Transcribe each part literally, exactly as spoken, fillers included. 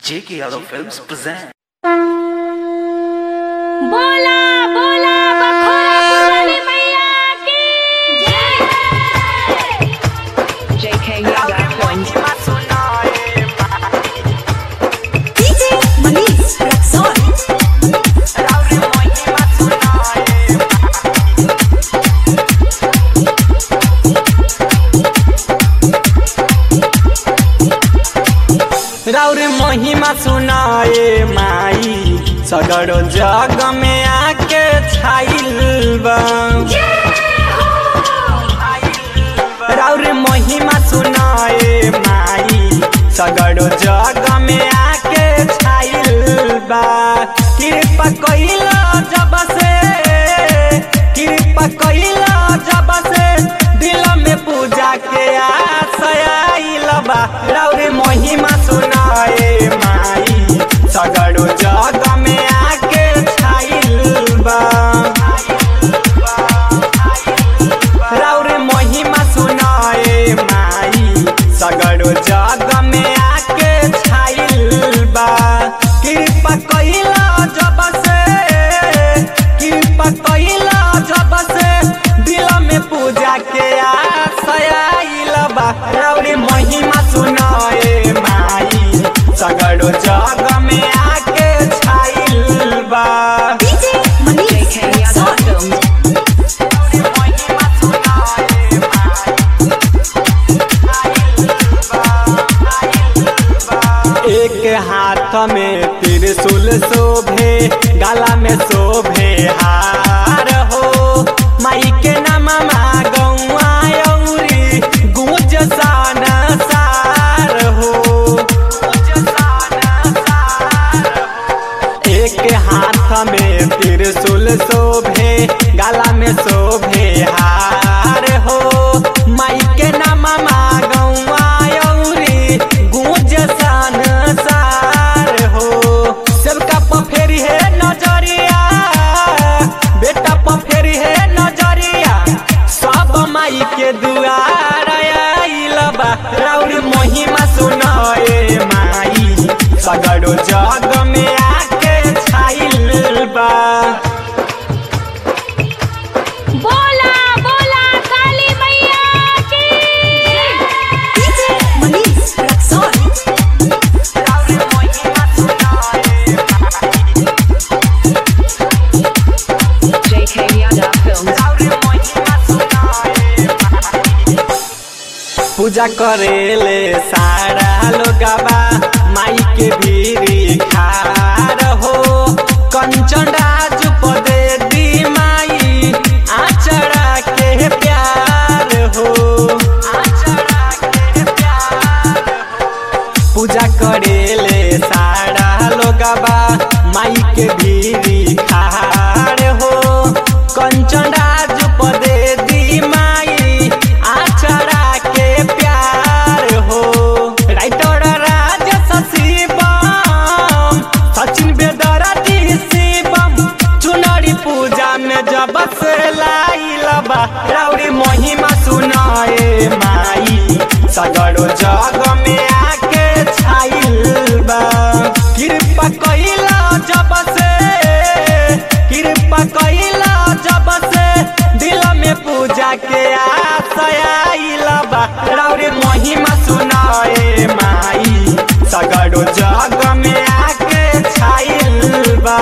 J K Yadav Films present. बोला बोला बखोरा पुरवाली मैया की जय। J K Yadav Films. D J Manish Raxon. राउर महिमा सुनाए माई सगरो जग में आके छाइल बा। राउर महिमा सुनाए माई सगरो जग में आके छाइल बा। कृपा कइला जब से कृपा कइला जब से दिल में पूजा के आस आइल बा। राउर महिमा सुनाए माई सगरो जग में आके छाइल बा। राउर महिमा सुनाए माई सगरो जग में आके छाइल बा। कृपा कइला जब से कृपा कइला जब से दिल में पूजा के आस आइल बा। राउर महिमा सुनाए माई सगरो जग में आके छाइल बा। D J Manish J K Yadav Raxon. Films. एक हाथ में त्रिशूल शोभे गला में शोभे हार हो। माई के नाम गौआ औरी गूंज सान सार हो। एक हाथ में त्रिशूल शोभे गला में शोभे हार हो। माई के नाम गौआ औरी गूंज सान सार हो। सबका पफेरी है नजरिया बेटा पफेरी है नजरिया सब माई के दुआर आइल बा। राउर महिमा सुनाए माई सगरो जग में आके छाइल बा। बोला बोला काली मैया की D J Manish Raxon. J K Yadav Films. पूजा करेले सारा लोगवा माई के भीरी खार हो। कंचन राज पदे दी माई आचरा के प्यार हो। आचरा के प्यार हो। पूजा करेले सारा लोगवा माई के भीरी खार हो। कंचन राज पदे दी माई आचरा के प्यार हो। राइटर राज शिवम सचिन बेदरती शिवम चुनरी पूजा में जब से लाइल बा। राउरी महिमा सुनाए माई सगरो जग में आके छाइल बा। कृपा कइला जब से कृपा कइला जब से दिल में पूजा के आस आइल बा। राउर महिमा सुनाए माई सगरो जग में आके छाइल बा।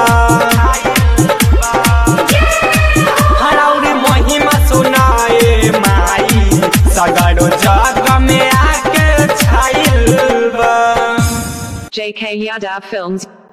राउर महिमा सुनाए माई सगरो जग में आके छाइल बा। J K Yadav Films.